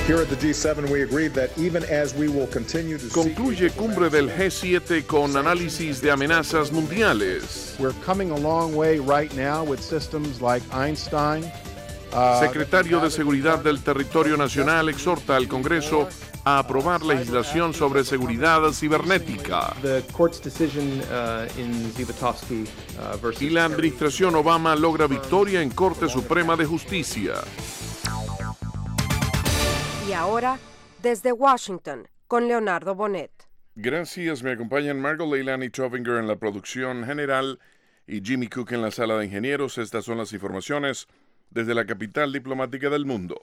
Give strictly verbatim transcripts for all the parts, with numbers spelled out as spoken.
Concluye cumbre del G siete con análisis de amenazas mundiales. We're coming a long way right now with systems like Einstein. Secretario de Seguridad del Territorio Nacional exhorta al Congreso a aprobar legislación sobre seguridad cibernética. Y la administración Obama logra victoria en Corte Suprema de Justicia. Y ahora, desde Washington, con Leonardo Bonet. Gracias, me acompañan Margot Leilani Tovinger en la producción general y Jimmy Cook en la sala de ingenieros. Estas son las informaciones desde la capital diplomática del mundo.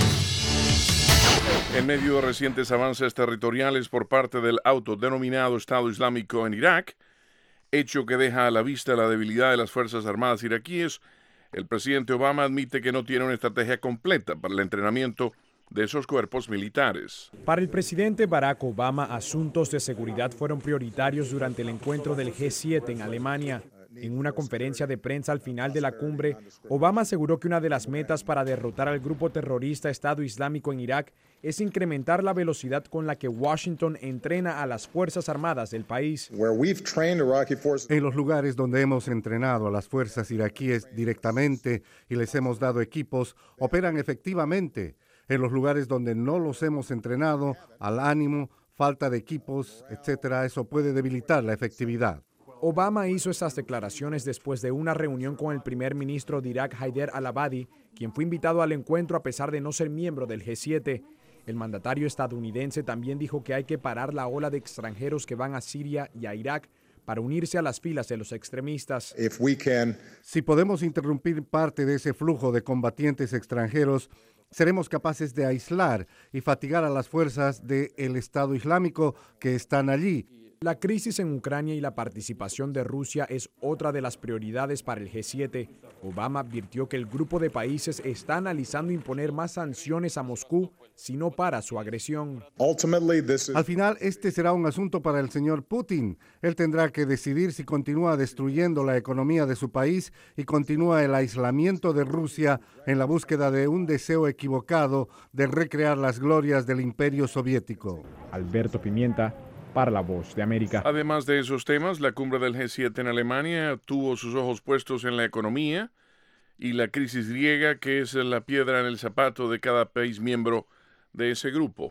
En medio de recientes avances territoriales por parte del autodenominado Estado Islámico en Irak, hecho que deja a la vista la debilidad de las Fuerzas Armadas iraquíes, el presidente Obama admite que no tiene una estrategia completa para el entrenamiento de esos cuerpos militares. Para el presidente Barack Obama, asuntos de seguridad fueron prioritarios durante el encuentro del G siete en Alemania. En una conferencia de prensa al final de la cumbre, Obama aseguró que una de las metas para derrotar al grupo terrorista Estado Islámico en Irak es incrementar la velocidad con la que Washington entrena a las Fuerzas Armadas del país. En los lugares donde hemos entrenado a las fuerzas iraquíes directamente y les hemos dado equipos, operan efectivamente. En los lugares donde no los hemos entrenado, al ánimo, falta de equipos, etcétera, eso puede debilitar la efectividad. Obama hizo estas declaraciones después de una reunión con el primer ministro de Irak, Haider al-Abadi, quien fue invitado al encuentro a pesar de no ser miembro del G siete. El mandatario estadounidense también dijo que hay que parar la ola de extranjeros que van a Siria y a Irak para unirse a las filas de los extremistas. Si podemos interrumpir parte de ese flujo de combatientes extranjeros, seremos capaces de aislar y fatigar a las fuerzas del Estado Islámico que están allí. La crisis en Ucrania y la participación de Rusia es otra de las prioridades para el G siete. Obama advirtió que el grupo de países está analizando imponer más sanciones a Moscú si no para su agresión. Al final, este será un asunto para el señor Putin. Él tendrá que decidir si continúa destruyendo la economía de su país y continúa el aislamiento de Rusia en la búsqueda de un deseo equivocado de recrear las glorias del Imperio Soviético. Alberto Pimienta, para La Voz de América. Además de esos temas, la cumbre del G siete en Alemania tuvo sus ojos puestos en la economía y la crisis griega, que es la piedra en el zapato de cada país miembro de ese grupo.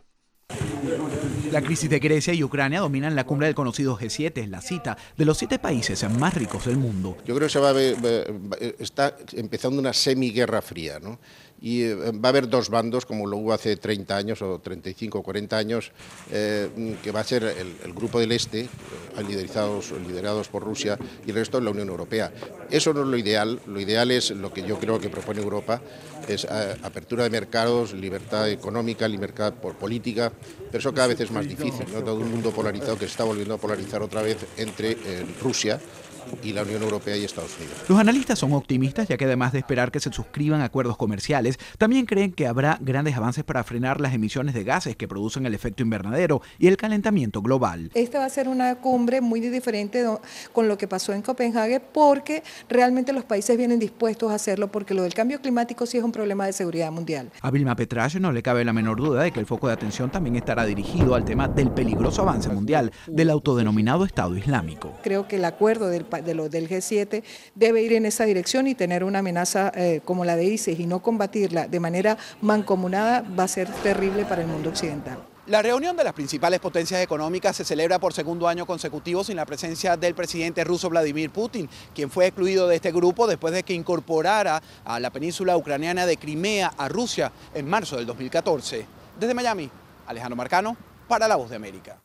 La crisis de Grecia y Ucrania dominan la cumbre del conocido G siete, la cita de los siete países más ricos del mundo. Yo creo que se va a ver, está empezando una semiguerra fría, ¿no? Y va a haber dos bandos, como lo hubo hace treinta años o treinta y cinco o cuarenta años, eh, que va a ser el, el grupo del Este, liderados, liderados por Rusia, y el resto de la Unión Europea. Eso no es lo ideal. Lo ideal es lo que yo creo que propone Europa, es a, apertura de mercados, libertad económica, libertad por política, pero eso cada vez es más difícil, ¿no? Todo un mundo polarizado que se está volviendo a polarizar otra vez entre eh, Rusia y la Unión Europea y Estados Unidos. Los analistas son optimistas, ya que además de esperar que se suscriban acuerdos comerciales, también creen que habrá grandes avances para frenar las emisiones de gases que producen el efecto invernadero y el calentamiento global. Esta va a ser una cumbre muy diferente con lo que pasó en Copenhague, porque realmente los países vienen dispuestos a hacerlo, porque lo del cambio climático sí es un problema de seguridad mundial. A Vilma Petrasio no le cabe la menor duda de que el foco de atención también estará dirigido al tema del peligroso avance mundial del autodenominado Estado Islámico. Creo que el acuerdo del de lo del G siete debe ir en esa dirección, y tener una amenaza eh, como la de ISIS y no combatirla de manera mancomunada va a ser terrible para el mundo occidental. La reunión de las principales potencias económicas se celebra por segundo año consecutivo sin la presencia del presidente ruso Vladimir Putin, quien fue excluido de este grupo después de que incorporara a la península ucraniana de Crimea a Rusia en marzo del dos mil catorce. Desde Miami, Alejandro Marcano, para La Voz de América.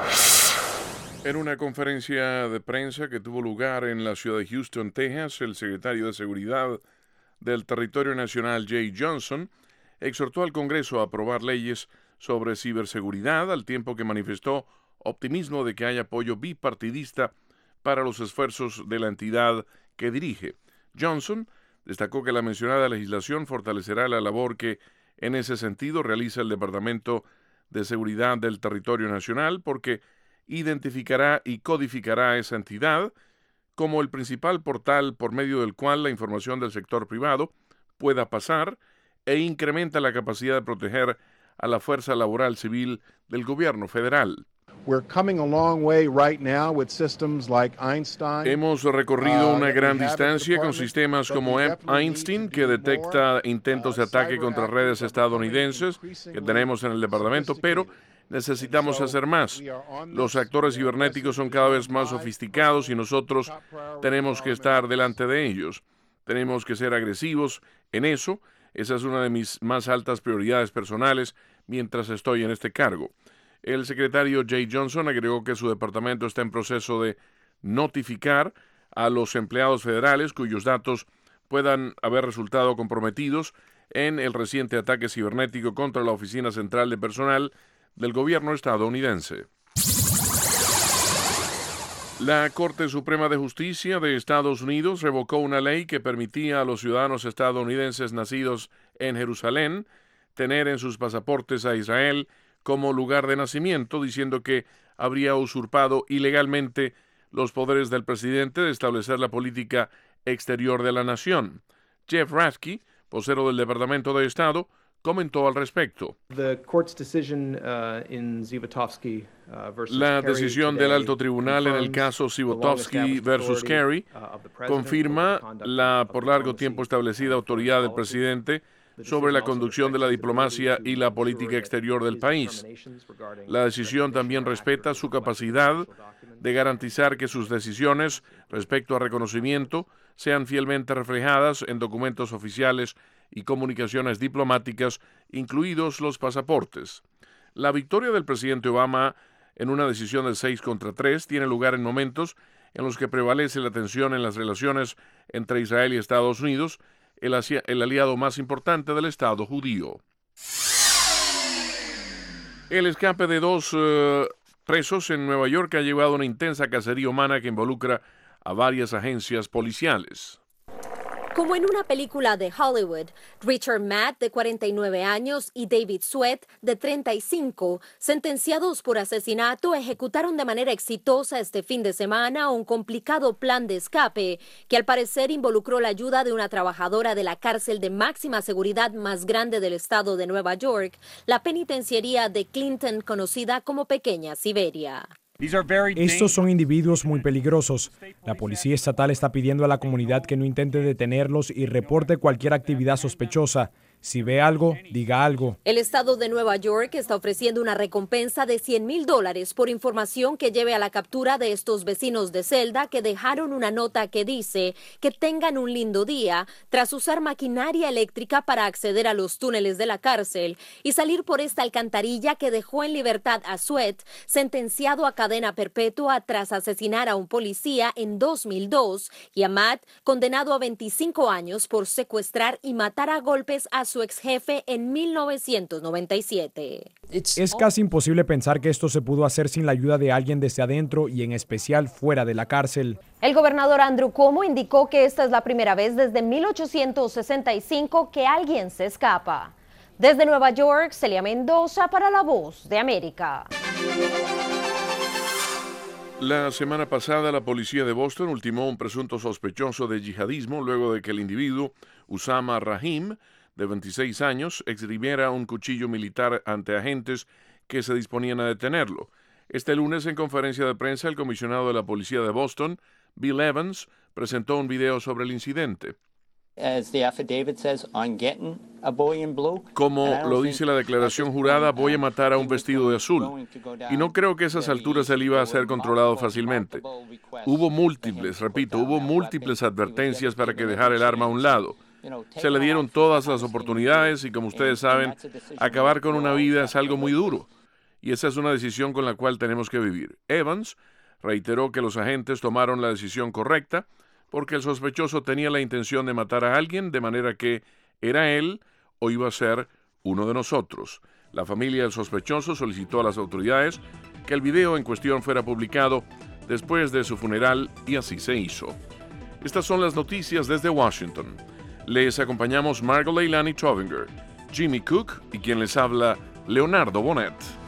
En una conferencia de prensa que tuvo lugar en la ciudad de Houston, Texas, el secretario de Seguridad del Territorio Nacional, Jay Johnson, exhortó al Congreso a aprobar leyes sobre ciberseguridad, al tiempo que manifestó optimismo de que haya apoyo bipartidista para los esfuerzos de la entidad que dirige. Johnson destacó que la mencionada legislación fortalecerá la labor que, en ese sentido, realiza el Departamento de Seguridad del Territorio Nacional, porque identificará y codificará a esa entidad como el principal portal por medio del cual la información del sector privado pueda pasar, e incrementa la capacidad de proteger a la fuerza laboral civil del gobierno federal. We're coming a long way right now with systems like Einstein. Hemos recorrido una gran distancia con sistemas como Einstein, que detecta intentos de ataque contra redes estadounidenses que tenemos en el departamento, pero necesitamos hacer más. Los actores cibernéticos son cada vez más sofisticados y nosotros tenemos que estar delante de ellos. Tenemos que ser agresivos en eso. Esa es una de mis más altas prioridades personales mientras estoy en este cargo. El secretario Jay Johnson agregó que su departamento está en proceso de notificar a los empleados federales cuyos datos puedan haber resultado comprometidos en el reciente ataque cibernético contra la Oficina Central de Personal del gobierno estadounidense. La Corte Suprema de Justicia de Estados Unidos revocó una ley que permitía a los ciudadanos estadounidenses nacidos en Jerusalén tener en sus pasaportes a Israel como lugar de nacimiento, diciendo que habría usurpado ilegalmente los poderes del presidente de establecer la política exterior de la nación. Jeff Rathke, vocero del Departamento de Estado, comentó al respecto. La decisión del alto tribunal en el caso Zivotofsky versus Kerry confirma la por largo tiempo establecida autoridad del presidente sobre la conducción de la diplomacia y la política exterior del país. La decisión también respeta su capacidad de garantizar que sus decisiones respecto a reconocimiento sean fielmente reflejadas en documentos oficiales y comunicaciones diplomáticas, incluidos los pasaportes. La victoria del presidente Obama en una decisión de seis contra tres tiene lugar en momentos en los que prevalece la tensión en las relaciones entre Israel y Estados Unidos, el, el aliado más importante del Estado judío. El escape de dos uh, presos en Nueva York ha llevado a una intensa cacería humana que involucra a varias agencias policiales. Como en una película de Hollywood, Richard Matt, de cuarenta y nueve años, y David Sweat, de treinta y cinco, sentenciados por asesinato, ejecutaron de manera exitosa este fin de semana un complicado plan de escape que al parecer involucró la ayuda de una trabajadora de la cárcel de máxima seguridad más grande del estado de Nueva York, la penitenciaría de Clinton, conocida como Pequeña Siberia. Estos son individuos muy peligrosos. La policía estatal está pidiendo a la comunidad que no intente detenerlos y reporte cualquier actividad sospechosa. Si ve algo, diga algo. El estado de Nueva York está ofreciendo una recompensa de cien mil dólares por información que lleve a la captura de estos vecinos de celda que dejaron una nota que dice que tengan un lindo día tras usar maquinaria eléctrica para acceder a los túneles de la cárcel y salir por esta alcantarilla que dejó en libertad a Sweat, sentenciado a cadena perpetua tras asesinar a un policía en dos mil dos, y a Matt, condenado a veinticinco años por secuestrar y matar a golpes a su ex jefe en mil novecientos noventa y siete. Es casi imposible pensar que esto se pudo hacer sin la ayuda de alguien desde adentro y en especial fuera de la cárcel. El gobernador Andrew Cuomo indicó que esta es la primera vez desde mil ochocientos sesenta y cinco que alguien se escapa. Desde Nueva York, Celia Mendoza para La Voz de América. La semana pasada, la policía de Boston ultimó a un presunto sospechoso de yihadismo luego de que el individuo, Usama Rahim, de veintiséis años, exhibiera un cuchillo militar ante agentes que se disponían a detenerlo. Este lunes, en conferencia de prensa, el comisionado de la policía de Boston, Bill Evans, presentó un video sobre el incidente. Como lo dice la declaración jurada, voy a matar a un vestido de azul. Y no creo que a esas alturas él iba a ser controlado fácilmente. Hubo múltiples, repito, hubo múltiples advertencias para que dejara el arma a un lado. Se le dieron todas las oportunidades y, como ustedes saben, acabar con una vida es algo muy duro. Y esa es una decisión con la cual tenemos que vivir. Evans reiteró que los agentes tomaron la decisión correcta porque el sospechoso tenía la intención de matar a alguien, de manera que era él o iba a ser uno de nosotros. La familia del sospechoso solicitó a las autoridades que el video en cuestión fuera publicado después de su funeral y así se hizo. Estas son las noticias desde Washington. Les acompañamos Margot Leilani Trovinger, Jimmy Cook y quien les habla, Leonardo Bonet.